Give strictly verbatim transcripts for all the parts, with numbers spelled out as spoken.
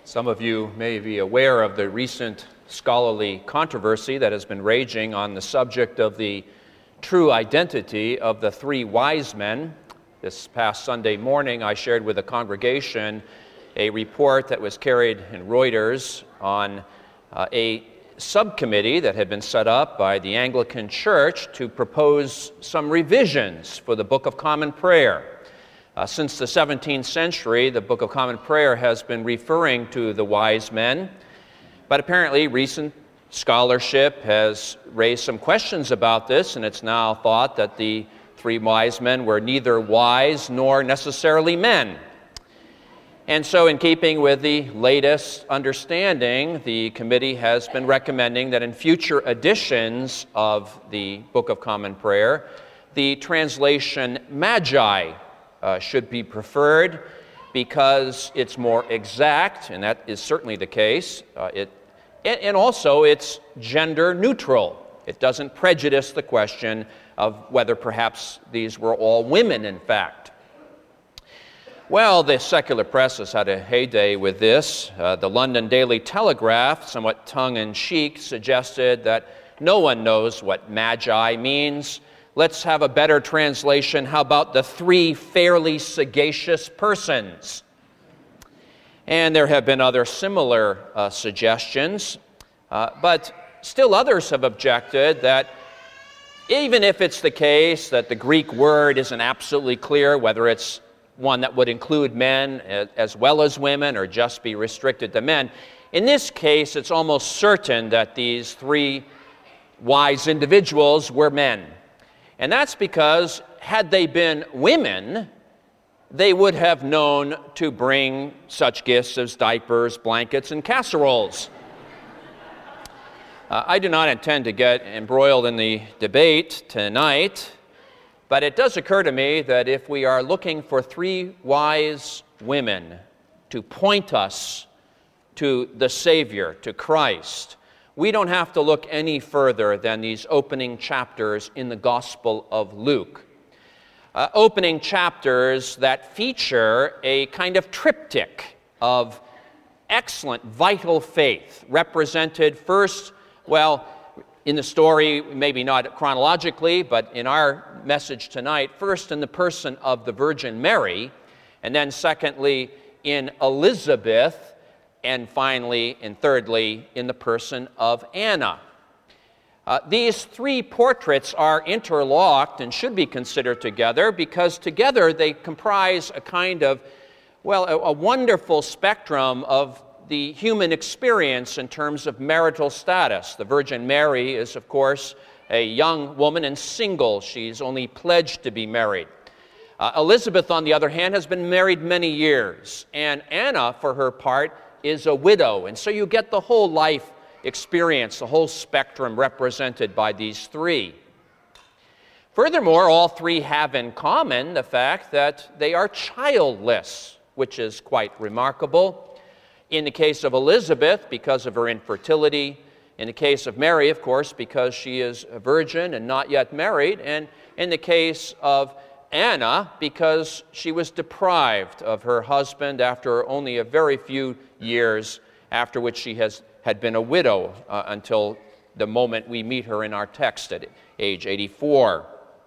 Some of you may be aware of the recent scholarly controversy that has been raging on the subject of the true identity of the three wise men. This past Sunday morning, I shared with the congregation a report that was carried in Reuters on uh, a subcommittee that had been set up by the Anglican Church to propose some revisions for the Book of Common Prayer. Uh, since the seventeenth century, the Book of Common Prayer has been referring to the wise men, but apparently recent scholarship has raised some questions about this, and it's now thought that the three wise men were neither wise nor necessarily men. And so, in keeping with the latest understanding, the committee has been recommending that in future editions of the Book of Common Prayer, the translation Magi Uh, should be preferred because it's more exact, and that is certainly the case. Uh, it, and, and also it's gender neutral. It doesn't prejudice the question of whether perhaps these were all women, in fact. Well, the secular press has had a heyday with this. Uh, the London Daily Telegraph, somewhat tongue-in-cheek, suggested that no one knows what magi means. Let's have a better translation. How about the three fairly sagacious persons? And there have been other similar uh, suggestions, uh, but still others have objected that even if it's the case that the Greek word isn't absolutely clear, whether it's one that would include men as well as women or just be restricted to men, in this case it's almost certain that these three wise individuals were men. And that's because, had they been women, they would have known to bring such gifts as diapers, blankets, and casseroles. Uh, I do not intend to get embroiled in the debate tonight, but it does occur to me that if we are looking for three wise women to point us to the Savior, to Christ, we don't have to look any further than these opening chapters in the Gospel of Luke. Uh, opening chapters that feature a kind of triptych of excellent, vital faith, represented first, well, in the story, maybe not chronologically, but in our message tonight, first in the person of the Virgin Mary, and then secondly in Elizabeth, and finally, and thirdly, in the person of Anna. Uh, these three portraits are interlocked and should be considered together because together they comprise a kind of, well, a, a wonderful spectrum of the human experience in terms of marital status. The Virgin Mary is, of course, a young woman and single. She's only pledged to be married. Uh, Elizabeth, on the other hand, has been married many years, and Anna, for her part, is a widow. And so you get the whole life experience, the whole spectrum represented by these three. Furthermore, all three have in common the fact that they are childless, which is quite remarkable. In the case of Elizabeth, because of her infertility. In the case of Mary, of course, because she is a virgin and not yet married. And in the case of Anna, because she was deprived of her husband after only a very few years, after which she has had been a widow uh, until the moment we meet her in our text at age eighty-four.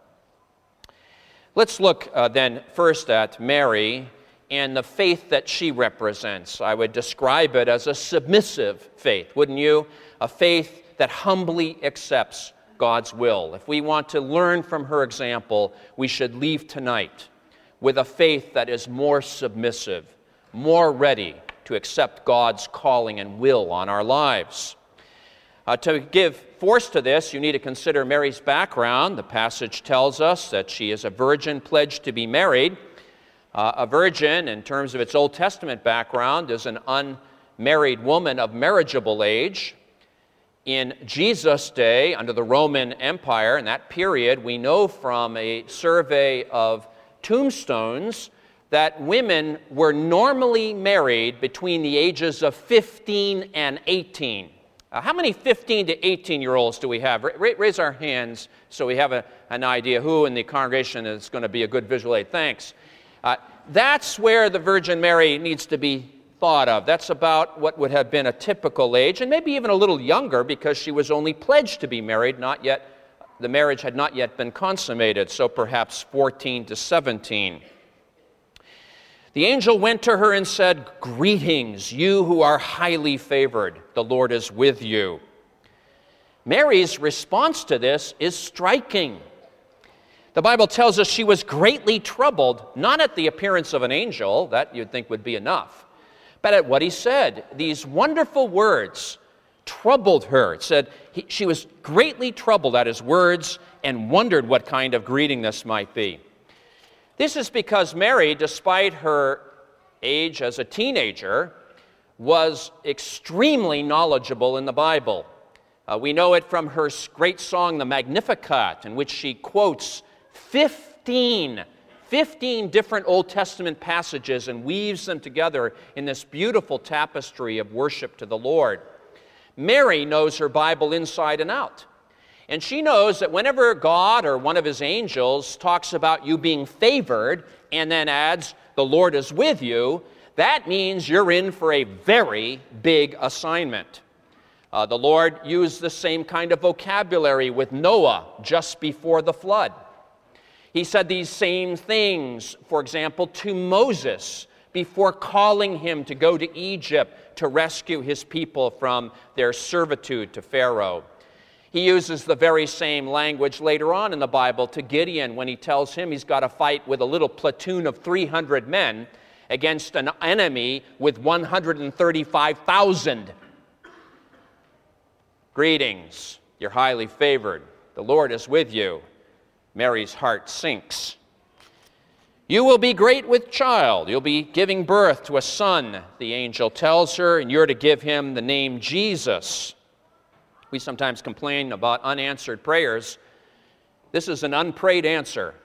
Let's look uh, then first at Mary and the faith that she represents. I would describe it as a submissive faith, wouldn't you? A faith that humbly accepts God's will. If we want to learn from her example, we should leave tonight with a faith that is more submissive, more ready to accept God's calling and will on our lives. Uh, to give force to this, you need to consider Mary's background. The passage tells us that she is a virgin pledged to be married. Uh, a virgin, in terms of its Old Testament background, is an unmarried woman of marriageable age. In Jesus' day, under the Roman Empire, in that period, we know from a survey of tombstones that women were normally married between the ages of fifteen and eighteen. Uh, how many fifteen to eighteen-year-olds do we have? Ra- raise our hands so we have a, an idea who in the congregation is going to be a good visual aid. Thanks. Uh, that's where the Virgin Mary needs to be thought of. That's about what would have been a typical age, and maybe even a little younger because she was only pledged to be married, not yet, the marriage had not yet been consummated, so perhaps fourteen to seventeen. The angel went to her and said, "Greetings, you who are highly favored. The Lord is with you." Mary's response to this is striking. The Bible tells us she was greatly troubled, not at the appearance of an angel, that you'd think would be enough, but at what he said. These wonderful words troubled her. It said he, she was greatly troubled at his words and wondered what kind of greeting this might be. This is because Mary, despite her age as a teenager, was extremely knowledgeable in the Bible. Uh, we know it from her great song, the Magnificat, in which she quotes fifteen, fifteen different Old Testament passages and weaves them together in this beautiful tapestry of worship to the Lord. Mary knows her Bible inside and out. And she knows that whenever God or one of his angels talks about you being favored and then adds, "The Lord is with you," that means you're in for a very big assignment. Uh, the Lord used the same kind of vocabulary with Noah just before the flood. He said these same things, for example, to Moses before calling him to go to Egypt to rescue his people from their servitude to Pharaoh. He uses the very same language later on in the Bible to Gideon when he tells him he's got to fight with a little platoon of three hundred men against an enemy with one hundred thirty-five thousand. Greetings, you're highly favored. The Lord is with you. Mary's heart sinks. You will be great with child. You'll be giving birth to a son, the angel tells her, and you're to give him the name Jesus. We sometimes complain about unanswered prayers. This is an unprayed answer.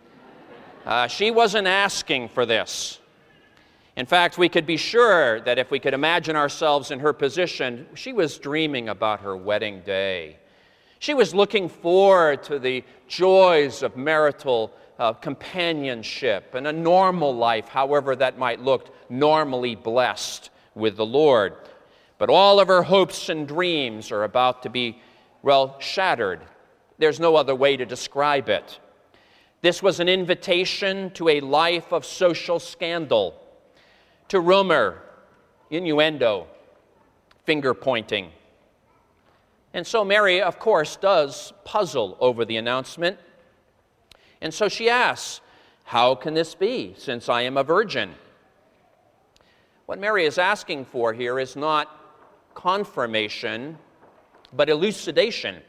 Uh, she wasn't asking for this. In fact, we could be sure that if we could imagine ourselves in her position, she was dreaming about her wedding day. She was looking forward to the joys of marital uh, companionship and a normal life, however that might look, normally blessed with the Lord. But all of her hopes and dreams are about to be, well, shattered. There's no other way to describe it. This was an invitation to a life of social scandal, to rumor, innuendo, finger-pointing. And so Mary, of course, does puzzle over the announcement. And so she asks, "How can this be, since I am a virgin?" What Mary is asking for here is not confirmation, but elucidation.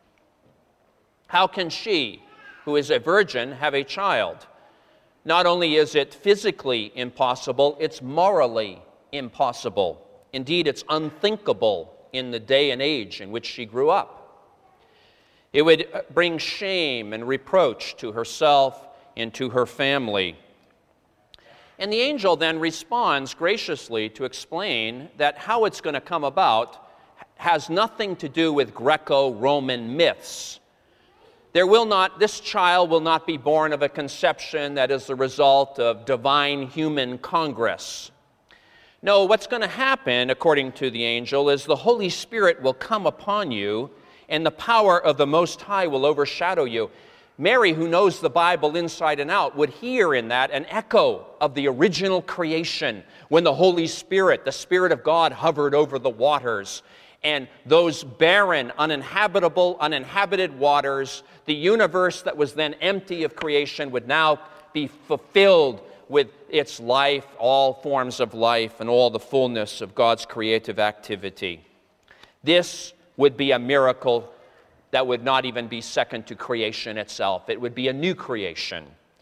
How can she, who is a virgin, have a child? Not only is it physically impossible, it's morally impossible. Indeed, it's unthinkable in the day and age in which she grew up. It would bring shame and reproach to herself and to her family. And the angel then responds graciously to explain that how it's going to come about has nothing to do with Greco-Roman myths. There will not, this child will not be born of a conception that is the result of divine human congress. No, what's going to happen, according to the angel, is the Holy Spirit will come upon you and the power of the Most High will overshadow you. Mary, who knows the Bible inside and out, would hear in that an echo of the original creation when the Holy Spirit, the Spirit of God, hovered over the waters. And those barren, uninhabitable, uninhabited waters, the universe that was then empty of creation would now be fulfilled with its life, all forms of life, and all the fullness of God's creative activity. This would be a miracle that would not even be second to creation itself. It would be a new creation.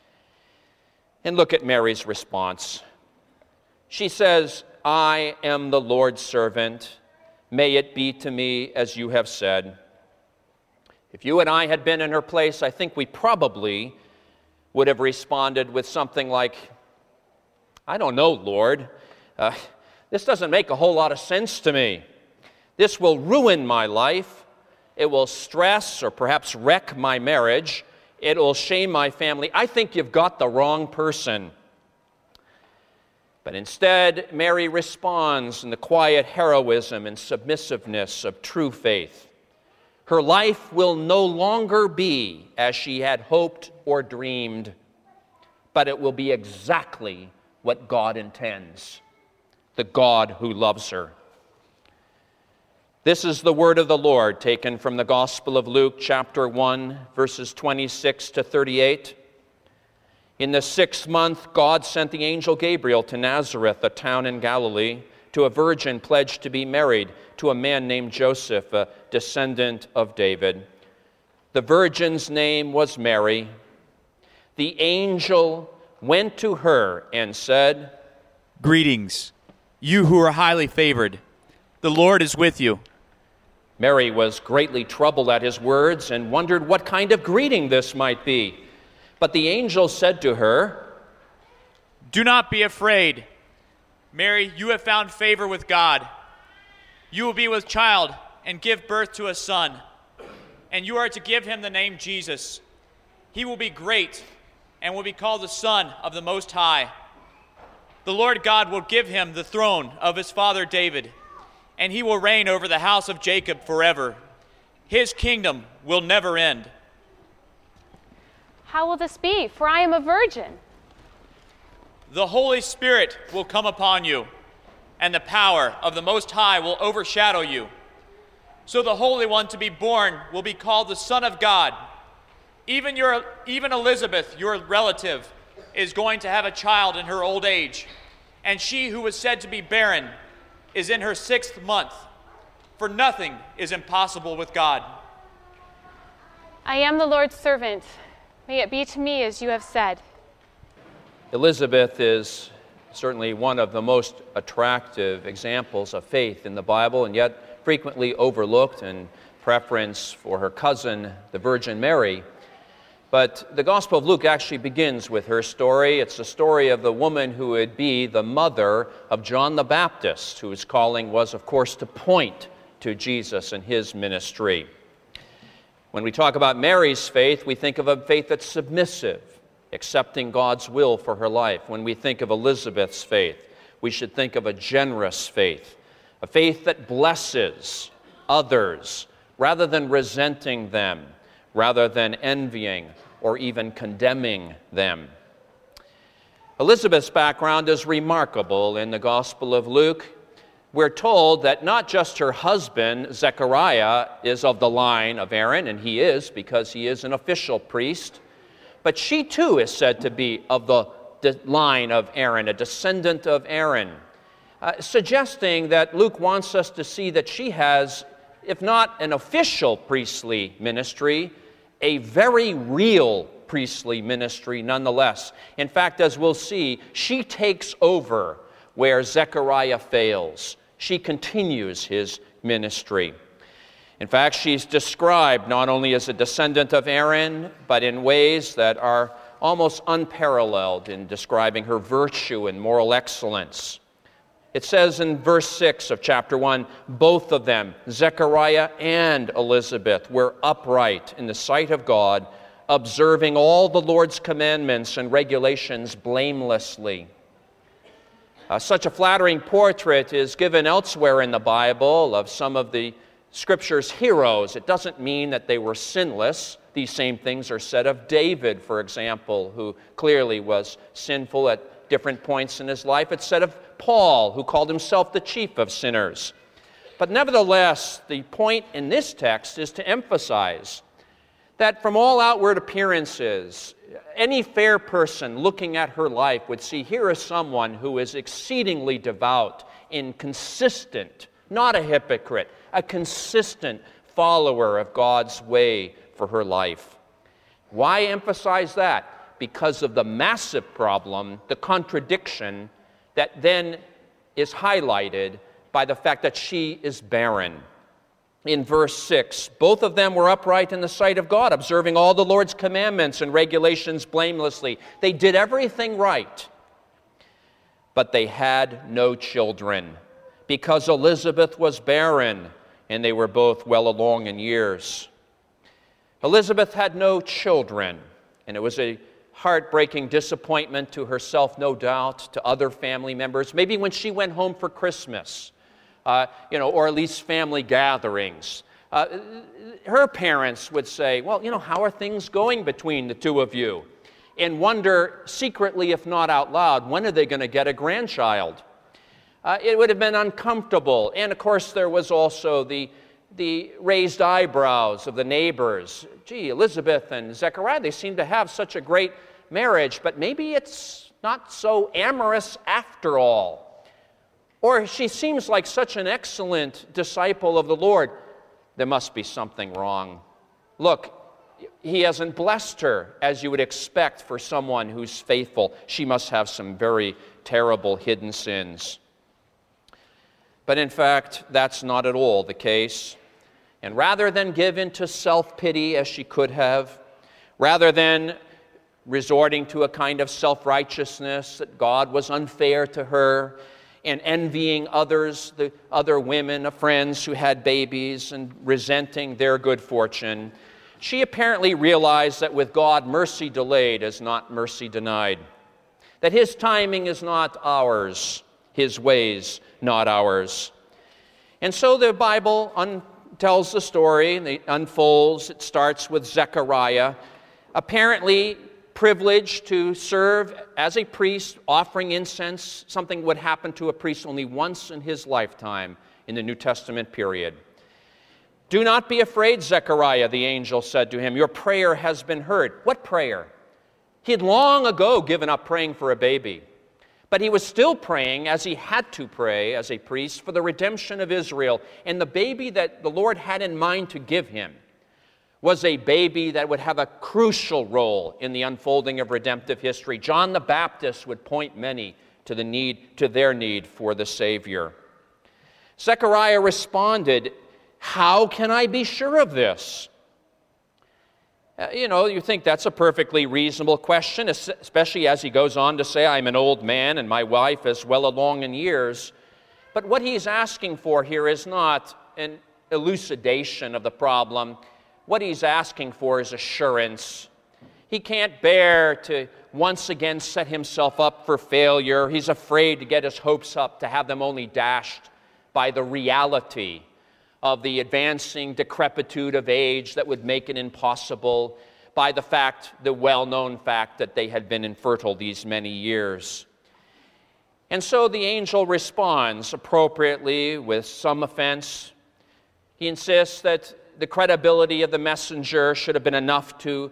And look at Mary's response. She says, "I am the Lord's servant. May it be to me as you have said." If you and I had been in her place, I think we probably would have responded with something like, "I don't know, Lord. Uh, this doesn't make a whole lot of sense to me. This will ruin my life. It will stress or perhaps wreck my marriage. It will shame my family. I think you've got the wrong person." But instead, Mary responds in the quiet heroism and submissiveness of true faith. Her life will no longer be as she had hoped or dreamed, but it will be exactly what God intends, the God who loves her. This is the word of the Lord, taken from the Gospel of Luke, chapter one, verses twenty-six to thirty-eight. In the sixth month, God sent the angel Gabriel to Nazareth, a town in Galilee, to a virgin pledged to be married to a man named Joseph, a descendant of David. The virgin's name was Mary. The angel went to her and said, "Greetings, you who are highly favored. The Lord is with you." Mary was greatly troubled at his words and wondered what kind of greeting this might be. But the angel said to her, "Do not be afraid. Mary, you have found favor with God. You will be with child and give birth to a son, and you are to give him the name Jesus. He will be great and will be called the Son of the Most High. The Lord God will give him the throne of his father David, and he will reign over the house of Jacob forever. His kingdom will never end." "How will this be? For I am a virgin." "The Holy Spirit will come upon you, and the power of the Most High will overshadow you. So the Holy One to be born will be called the Son of God. Even your, even Elizabeth, your relative, is going to have a child in her old age, and she who was said to be barren is in her sixth month, for nothing is impossible with God." "I am the Lord's servant. May it be to me as you have said." Elizabeth is certainly one of the most attractive examples of faith in the Bible, and yet frequently overlooked in preference for her cousin, the Virgin Mary. But the Gospel of Luke actually begins with her story. It's the story of the woman who would be the mother of John the Baptist, whose calling was, of course, to point to Jesus and his ministry. When we talk about Mary's faith, we think of a faith that's submissive, accepting God's will for her life. When we think of Elizabeth's faith, we should think of a generous faith, a faith that blesses others rather than resenting them, rather than envying or even condemning them. Elizabeth's background is remarkable in the Gospel of Luke. We're told that not just her husband, Zechariah, is of the line of Aaron, and he is because he is an official priest, but she too is said to be of the line of Aaron, a descendant of Aaron, uh, suggesting that Luke wants us to see that she has, if not an official priestly ministry, a very real priestly ministry nonetheless. In fact, as we'll see, she takes over where Zechariah fails. She continues his ministry. In fact, she's described not only as a descendant of Aaron, but in ways that are almost unparalleled in describing her virtue and moral excellence. It says in verse six of chapter one, both of them, Zechariah and Elizabeth, were upright in the sight of God, observing all the Lord's commandments and regulations blamelessly. Uh, such a flattering portrait is given elsewhere in the Bible of some of the Scripture's heroes. It doesn't mean that they were sinless. These same things are said of David, for example, who clearly was sinful at different points in his life. It's said of Paul, who called himself the chief of sinners. But nevertheless, the point in this text is to emphasize that from all outward appearances, any fair person looking at her life would see here is someone who is exceedingly devout and consistent, not a hypocrite, a consistent follower of God's way for her life. Why emphasize that? Because of the massive problem, the contradiction that then is highlighted by the fact that she is barren. In verse six, both of them were upright in the sight of God, observing all the Lord's commandments and regulations blamelessly. They did everything right, but they had no children because Elizabeth was barren and they were both well along in years. Elizabeth had no children, and it was a heartbreaking disappointment to herself, no doubt, to other family members. Maybe when she went home for Christmas, uh, you know, or at least family gatherings. Uh, her parents would say, well, you know, how are things going between the two of you? And wonder secretly, if not out loud, when are they going to get a grandchild? Uh, it would have been uncomfortable. And of course, there was also the, the raised eyebrows of the neighbors. Gee, Elizabeth and Zechariah, they seem to have such a great marriage, but maybe it's not so amorous after all. Or she seems like such an excellent disciple of the Lord. There must be something wrong. Look, he hasn't blessed her as you would expect for someone who's faithful. She must have some very terrible hidden sins. But in fact, that's not at all the case. And rather than give in to self-pity as she could have, rather than resorting to a kind of self-righteousness that God was unfair to her, and envying others, the other women, friends who had babies, and resenting their good fortune, she apparently realized that with God, mercy delayed is not mercy denied. That his timing is not ours, his ways not ours. And so the Bible un- tells the story, and it unfolds. It starts with Zechariah, apparently privileged to serve as a priest, offering incense, something would happen to a priest only once in his lifetime in the New Testament period. Do not be afraid, Zechariah, the angel said to him. Your prayer has been heard. What prayer? He had long ago given up praying for a baby, but he was still praying, as he had to pray as a priest, for the redemption of Israel. And the baby that the Lord had in mind to give him was a baby that would have a crucial role in the unfolding of redemptive history. John the Baptist would point many to the need, to their need for the Savior. Zechariah responded, how can I be sure of this? Uh, you know, you think that's a perfectly reasonable question, especially as he goes on to say, I'm an old man and my wife is well along in years. But what he's asking for here is not an elucidation of the problem. What he's asking for is assurance. He can't bear to once again set himself up for failure. He's afraid to get his hopes up, to have them only dashed by the reality of the advancing decrepitude of age that would make it impossible, by the fact, the well-known fact that they had been infertile these many years. And so the angel responds appropriately with some offense. He insists that the credibility of the messenger should have been enough to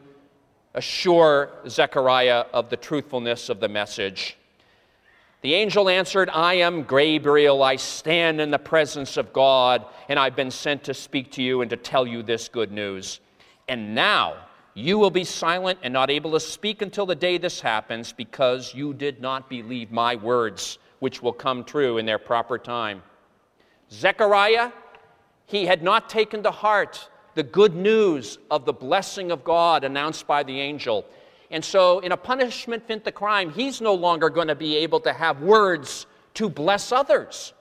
assure Zechariah of the truthfulness of the message. The angel answered, I am Gabriel. I stand in the presence of God, and I've been sent to speak to you and to tell you this good news. And now you will be silent and not able to speak until the day this happens, because you did not believe my words, which will come true in their proper time. Zechariah, he had not taken to heart the good news of the blessing of God announced by the angel. And so in a punishment fit the crime, he's no longer going to be able to have words to bless others.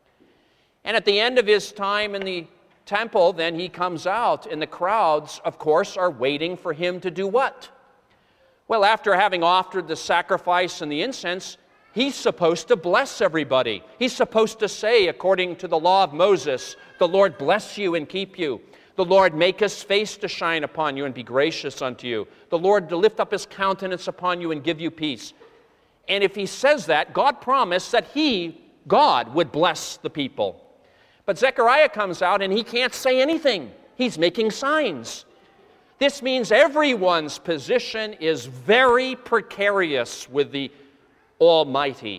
And at the end of his time in the temple, then he comes out, and the crowds, of course, are waiting for him to do what? Well, after having offered the sacrifice and the incense, he's supposed to bless everybody. He's supposed to say, according to the law of Moses, the Lord bless you and keep you. The Lord make his face to shine upon you and be gracious unto you. The Lord to lift up his countenance upon you and give you peace. And if he says that, God promised that he, God, would bless the people. But Zechariah comes out and he can't say anything. He's making signs. This means everyone's position is very precarious with the Almighty.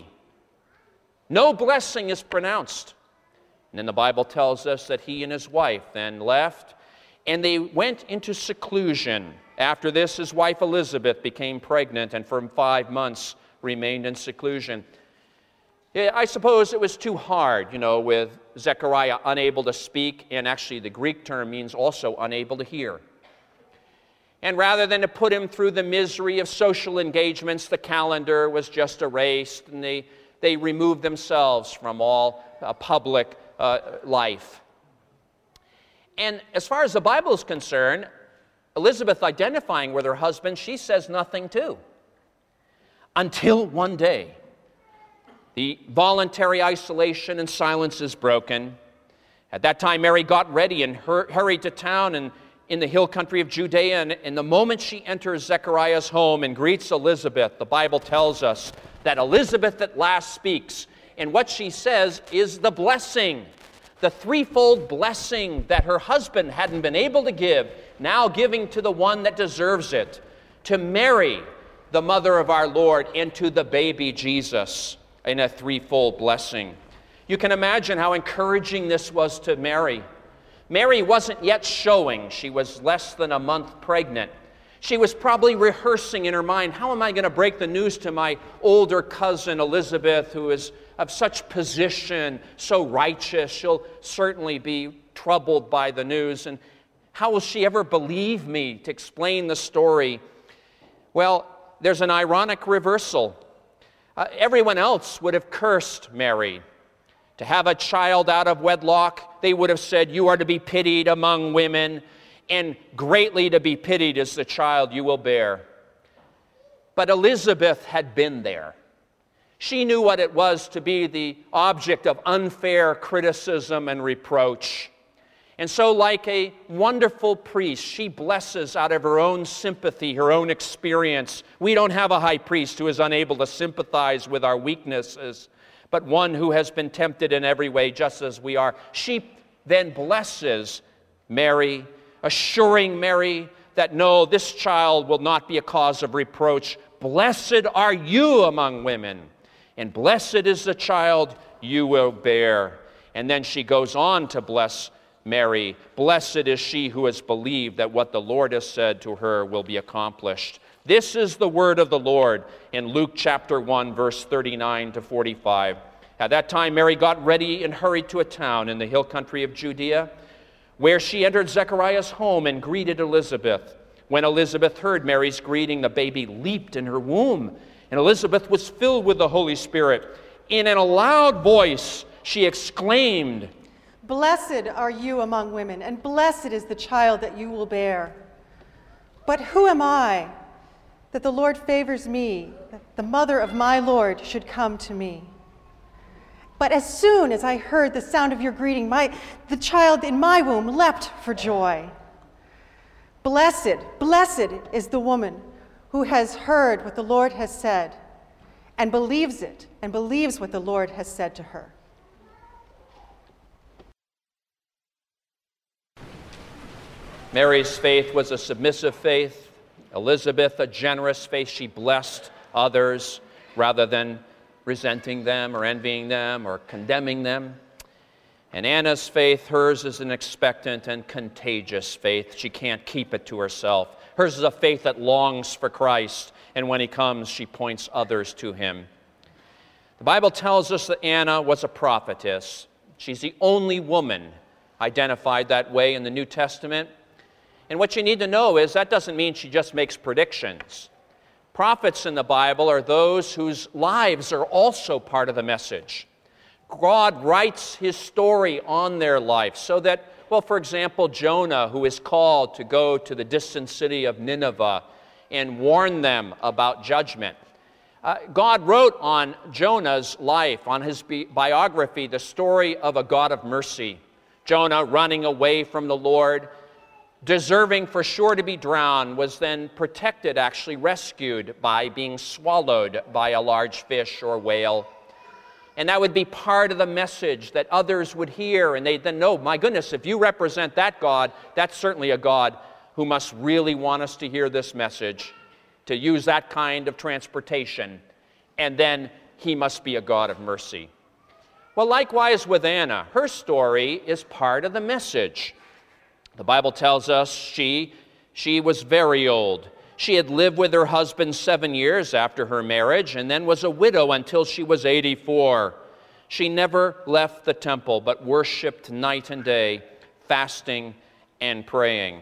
No blessing is pronounced. And then the Bible tells us that he and his wife then left, and they went into seclusion. After this, his wife Elizabeth became pregnant, and for five months remained in seclusion. I suppose it was too hard, you know, with Zechariah unable to speak, and actually the Greek term means also unable to hear. And rather than to put him through the misery of social engagements, the calendar was just erased, and they, they removed themselves from all uh, public uh, life. And as far as the Bible is concerned, Elizabeth identifying with her husband, she says nothing too. Until one day, the voluntary isolation and silence is broken. At that time, Mary got ready and hur- hurried to town and in the hill country of Judea. And, and the moment she enters Zechariah's home and greets Elizabeth, the Bible tells us that Elizabeth at last speaks. And what she says is the blessing, the threefold blessing that her husband hadn't been able to give, now giving to the one that deserves it, to Mary, the mother of our Lord, and to the baby Jesus, in a threefold blessing. You can imagine how encouraging this was to Mary. Mary wasn't yet showing. She was less than a month pregnant. She was probably rehearsing in her mind, how am I going to break the news to my older cousin Elizabeth, who is of such position, so righteous? She'll certainly be troubled by the news. And how will she ever believe me to explain the story? Well, there's an ironic reversal. Uh, everyone else would have cursed Mary. To have a child out of wedlock, they would have said, you are to be pitied among women, and greatly to be pitied is the child you will bear. But Elizabeth had been there. She knew what it was to be the object of unfair criticism and reproach. And so, like a wonderful priest, she blesses out of her own sympathy, her own experience. We don't have a high priest who is unable to sympathize with our weaknesses, but one who has been tempted in every way, just as we are. She then blesses Mary, assuring Mary that, no, this child will not be a cause of reproach. Blessed are you among women, and blessed is the child you will bear. And then she goes on to bless Mary. Blessed is she who has believed that what the Lord has said to her will be accomplished. This is the word of the Lord in Luke chapter one, verse thirty-nine to forty-five. At that time, Mary got ready and hurried to a town in the hill country of Judea, where she entered Zechariah's home and greeted Elizabeth. When Elizabeth heard Mary's greeting, the baby leaped in her womb, and Elizabeth was filled with the Holy Spirit. In a loud voice, she exclaimed, "Blessed are you among women, and blessed is the child that you will bear. But who am I that the Lord favors me, that the mother of my Lord should come to me? But as soon as I heard the sound of your greeting, my, the child in my womb leapt for joy. Blessed, blessed is the woman who has heard what the Lord has said, and believes it, and believes what the Lord has said to her." Mary's faith was a submissive faith. Elizabeth, a generous faith. She blessed others rather than resenting them or envying them or condemning them. And Anna's faith, hers is an expectant and contagious faith. She can't keep it to herself. Hers is a faith that longs for Christ, and when he comes, she points others to him. The Bible tells us that Anna was a prophetess. She's the only woman identified that way in the New Testament. And what you need to know is that doesn't mean she just makes predictions. Prophets in the Bible are those whose lives are also part of the message. God writes his story on their life so that, well, for example, Jonah, who is called to go to the distant city of Nineveh and warn them about judgment. Uh, God wrote on Jonah's life, on his bi- biography, the story of a God of mercy. Jonah running away from the Lord, deserving for sure to be drowned, was then protected, actually rescued by being swallowed by a large fish or whale. And that would be part of the message that others would hear, and they'd then know, my goodness, if you represent that God, that's certainly a God who must really want us to hear this message, to use that kind of transportation, and then he must be a God of mercy. Well, likewise with Anna, her story is part of the message. The Bible tells us she, she was very old. She had lived with her husband seven years after her marriage and then was a widow until she was eighty-four. She never left the temple but worshiped night and day, fasting and praying.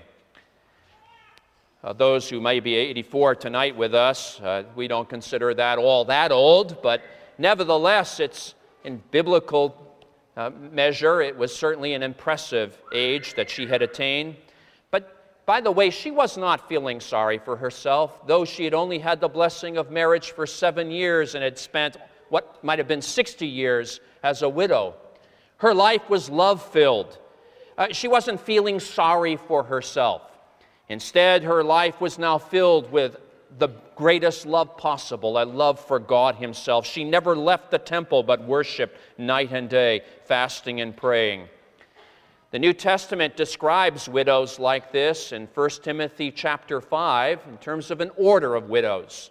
Uh, those who may be eighty-four tonight with us, uh, we don't consider that all that old, but nevertheless, it's in biblical Uh, measure, it was certainly an impressive age that she had attained. But by the way, she was not feeling sorry for herself, though she had only had the blessing of marriage for seven years and had spent what might have been sixty years as a widow. Her life was love-filled. Uh, she wasn't feeling sorry for herself. Instead, her life was now filled with the greatest love possible, a love for God himself. She never left the temple but worshiped night and day, fasting and praying. The New Testament describes widows like this in First Timothy chapter five in terms of an order of widows.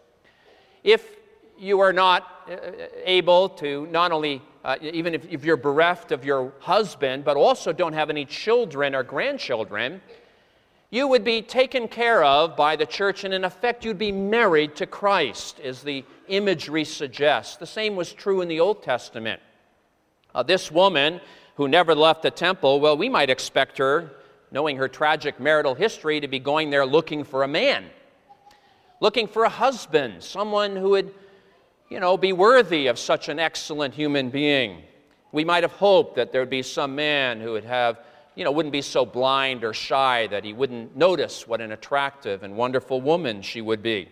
If you are not able to not only, uh, even if, if you're bereft of your husband, but also don't have any children or grandchildren, you would be taken care of by the church, and in effect you'd be married to Christ, as the imagery suggests. The same was true in the Old Testament. Uh, this woman who never left the temple, well, we might expect her, knowing her tragic marital history, to be going there looking for a man, looking for a husband, someone who would, you know, be worthy of such an excellent human being. We might have hoped that there would be some man who would have, you know, wouldn't be so blind or shy that he wouldn't notice what an attractive and wonderful woman she would be.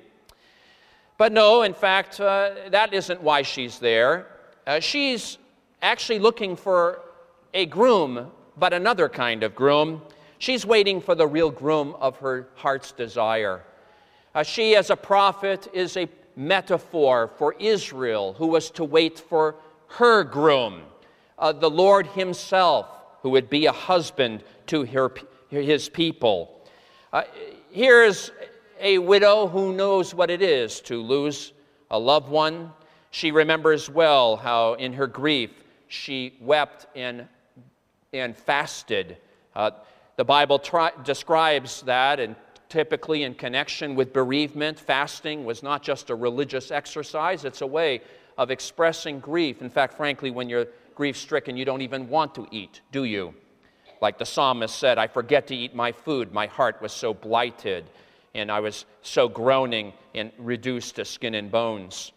But no, in fact, uh, that isn't why she's there. Uh, she's actually looking for a groom, but another kind of groom. She's waiting for the real groom of her heart's desire. Uh, she, as a prophet, is a metaphor for Israel, who was to wait for her groom, uh, the Lord himself, who would be a husband to her, his people. Uh, here's a widow who knows what it is to lose a loved one. She remembers well how in her grief she wept and, and fasted. Uh, the Bible tri- describes that, and typically in connection with bereavement, fasting was not just a religious exercise, it's a way of expressing grief. In fact, frankly, when you're grief-stricken, you don't even want to eat, do you? Like the psalmist said, I forget to eat my food. My heart was so blighted, and I was so groaning and reduced to skin and bones.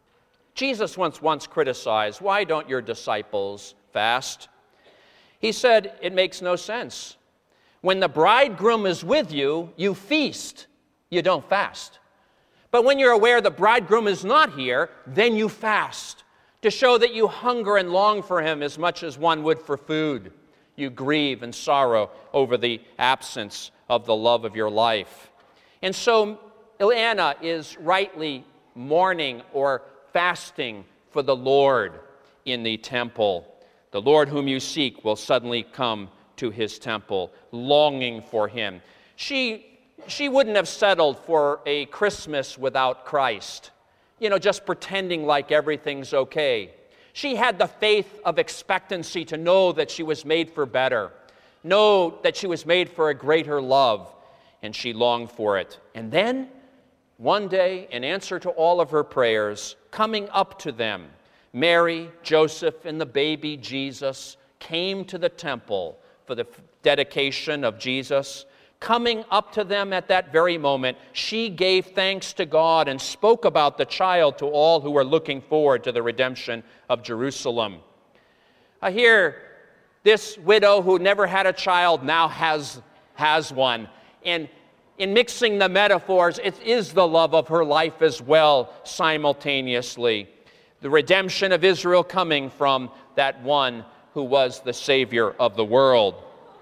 Jesus once once criticized, why don't your disciples fast? He said, it makes no sense. When the bridegroom is with you, you feast. You don't fast. But when you're aware the bridegroom is not here, then you fast, to show that you hunger and long for him as much as one would for food. You grieve and sorrow over the absence of the love of your life. And so Anna is rightly mourning or fasting for the Lord in the temple. The Lord whom you seek will suddenly come to his temple, longing for him. She, she wouldn't have settled for a Christmas without Christ, you know, just pretending like everything's okay. She had the faith of expectancy to know that she was made for better, know that she was made for a greater love, and she longed for it. And then, one day, in answer to all of her prayers, coming up to them, Mary, Joseph, and the baby Jesus came to the temple for the dedication of Jesus. Coming up to them at that very moment, she gave thanks to God and spoke about the child to all who were looking forward to the redemption of Jerusalem. Uh, here, this widow who never had a child now has, has one. And in mixing the metaphors, it is the love of her life as well simultaneously. The redemption of Israel coming from that one who was the Savior of the world.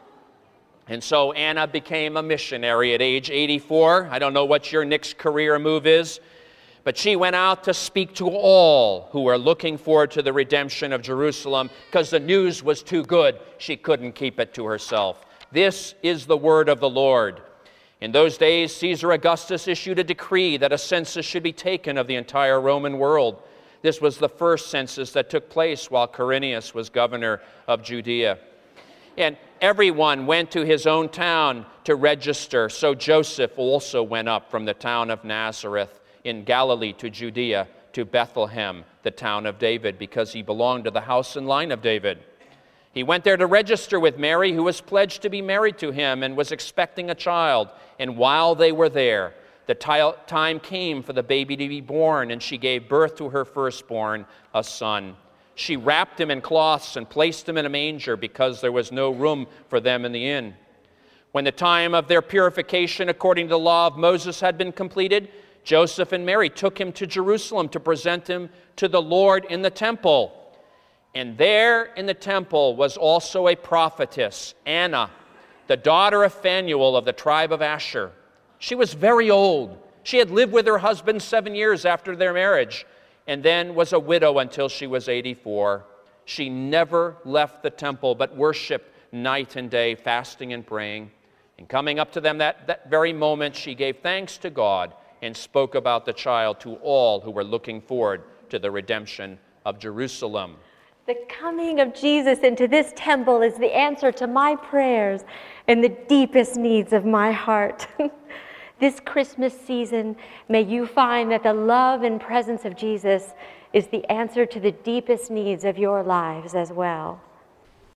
And so Anna became a missionary at age eighty-four. I don't know what your next career move is, but she went out to speak to all who were looking forward to the redemption of Jerusalem because the news was too good. She couldn't keep it to herself. This is the word of the Lord. In those days, Caesar Augustus issued a decree that a census should be taken of the entire Roman world. This was the first census that took place while Quirinius was governor of Judea. And everyone went to his own town to register. So Joseph also went up from the town of Nazareth in Galilee to Judea, to Bethlehem, the town of David, because he belonged to the house and line of David. He went there to register with Mary, who was pledged to be married to him and was expecting a child. And while they were there, the time came for the baby to be born, and she gave birth to her firstborn, a son. She wrapped him in cloths and placed him in a manger because there was no room for them in the inn. When the time of their purification according to the law of Moses had been completed, Joseph and Mary took him to Jerusalem to present him to the Lord in the temple. And there in the temple was also a prophetess, Anna, the daughter of Phanuel of the tribe of Asher. She was very old. She had lived with her husband seven years after their marriage, and then was a widow until she was eighty-four. She never left the temple, but worshiped night and day, fasting and praying. And coming up to them that, that very moment, she gave thanks to God and spoke about the child to all who were looking forward to the redemption of Jerusalem. The coming of Jesus into this temple is the answer to my prayers and the deepest needs of my heart. This Christmas season, may you find that the love and presence of Jesus is the answer to the deepest needs of your lives as well.